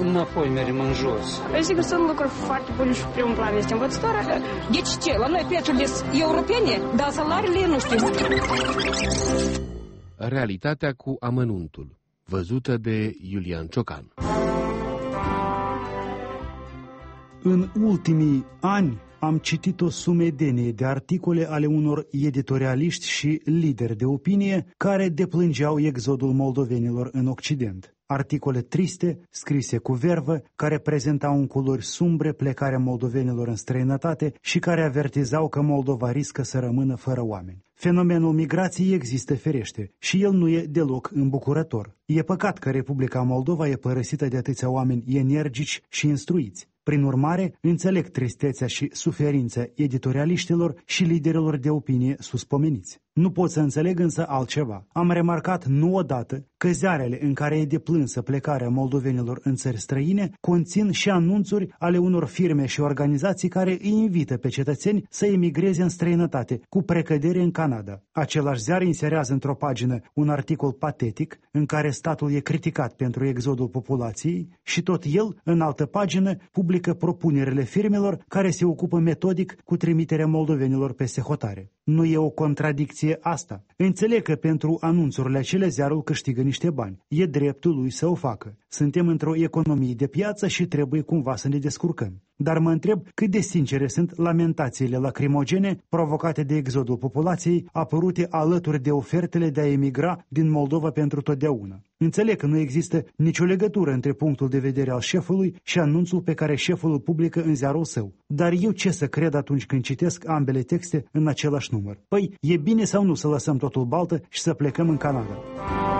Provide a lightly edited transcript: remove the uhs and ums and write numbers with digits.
înapoi mergem în jos. Sigur, sunt lucruri foarte bune și primul plan este învățătoarea. Deci ce? La noi prețurile europene, dar salariile nu știu. Realitatea cu amănuntul, văzută de Iulian Ciocan. În ultimii ani am citit o sumedenie de articole ale unor editorialiști și lideri de opinie care deplângeau exodul moldovenilor în Occident. Articole triste, scrise cu vervă, care prezentau în culori sumbre plecarea moldovenilor în străinătate și care avertizau că Moldova riscă să rămână fără oameni. Fenomenul migrației există ferește și el nu e deloc îmbucurător. E păcat că Republica Moldova e părăsită de atâția oameni energici și instruiți. Prin urmare, înțeleg tristețea și suferința editorialiștilor și liderilor de opinie suspomeniți. Nu pot să înțeleg însă altceva. Am remarcat nu odată că ziarele în care e deplânsă plecarea moldovenilor în țări străine conțin și anunțuri ale unor firme și organizații care îi invită pe cetățeni să emigreze în străinătate, cu precădere în Canada. Același ziar inserează într-o pagină un articol patetic în care statul e criticat pentru exodul populației și tot el, în altă pagină, publică propunerile firmelor care se ocupă metodic cu trimiterea moldovenilor peste hotare. Nu e o contradicție asta. Înțeleg că pentru anunțurile acele ziarul câștigă niște bani. E dreptul lui să o facă. Suntem într-o economie de piață și trebuie cumva să ne descurcăm. Dar mă întreb cât de sincere sunt lamentațiile lacrimogene provocate de exodul populației apărute alături de ofertele de a emigra din Moldova pentru totdeauna. Înțeleg că nu există nicio legătură între punctul de vedere al șefului și anunțul pe care șeful îl publică în ziarul său. Dar eu ce să cred atunci când citesc ambele texte în același număr? Păi, e bine sau nu să lăsăm totul baltă și să plecăm în Canada?